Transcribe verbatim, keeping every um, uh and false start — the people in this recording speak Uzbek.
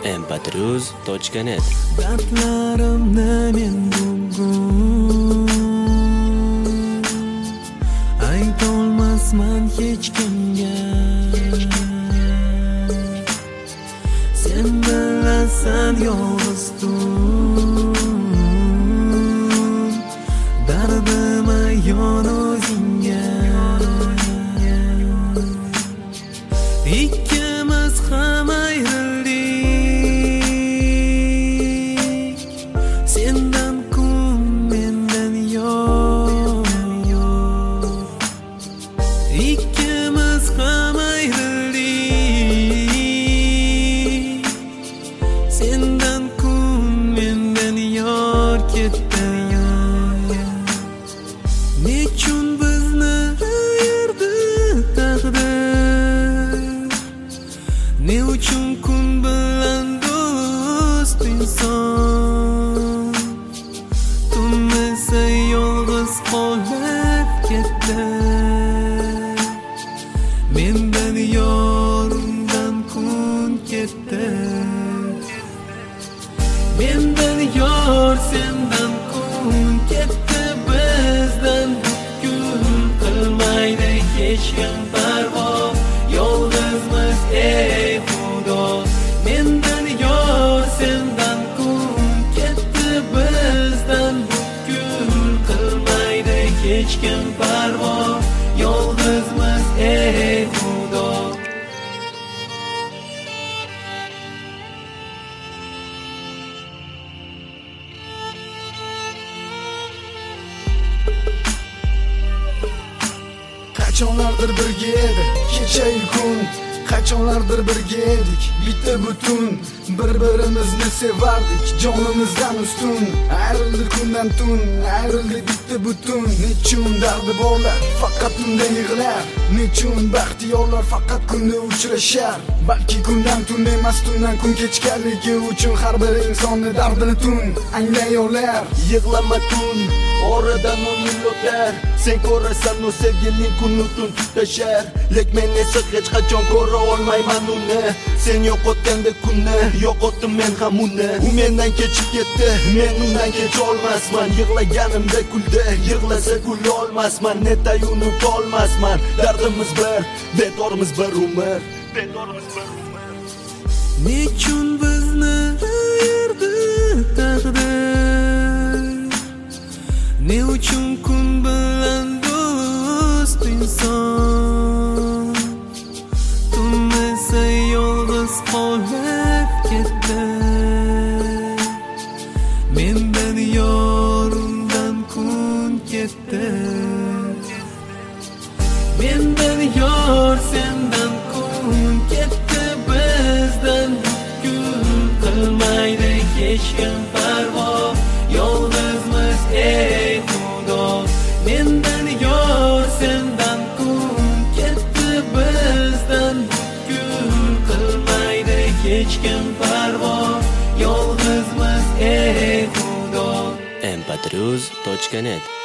em patruz точка net. Dardlarimni men bugun aytolmasman hech kimga. Sen bilasan yolg'iz tun, dardim ayon o'zingga. Ikkimiz ham ayrildik, sendan kun mendan yo'q. Ikkimiz ham ayrildik, sendan kun mendan yor ketdi. Nechun bizni ayirdi taqdir, ne uchun kun bilan do'st inson, tun esa yolg'iz qolib ketdi. Mendan yorimdan kun ketdi, mendan yor sendan kun ketdi. Bizdan butkul qilmaydi hech kim parvo, yolg'izmiz ey Xudo. Mendan yor sendan kun ketdi, bizdan butkul qilmaydi hech kim parvo, yolg'izmiz ey Xudo. Qachonlardir birga edik kecha-yu kun, qachonlardir birga edik bitta butun. Bir-birimizni sevardik jonimizdan ustun. Ayrildik kundan tun, ayrildik bitta butun. Nechun dardi borlar faqat tunda yig'lar, nechun baxtiyorlar faqat kunda uchrashar. Balki kundan tun emas, tundan kun kechganligi uchun har bir insonni dardini tun anglay olar. Yig'lama tun, oradan o'n yil o'tar, sen ko'rasan u sevgiling kunni tun tutashar. Lek men esa hech qachon ko'ra olmayman uni. Sen yo'qotganda kunni, yo'qotdim men ham uni. U mendan kechib ketdi, men undan kecha olmasman. Yig'laganimda kuldi, yig'lasa kula olmasman. Netayu unuta olmasman. Dardimiz bir, bedorimiz bir umr, bedorimiz bir umr. Nechun bizni ayirdi taqdir, ne uchun kun bilan do'st inson, tun esa yolg'iz qolib ketdi. Mendan yorimdan kun ketdi, mendan yor sendan kun ketdi. Bizdan butkul qilmaydi hech kim parvo, yolg'izmiz ey Xudo. Mendan yor sendan kun ketdi, bizdan butkul qilmaydi hech kim parvo, yolg'izmiz ey Xudo. em patruz точка net.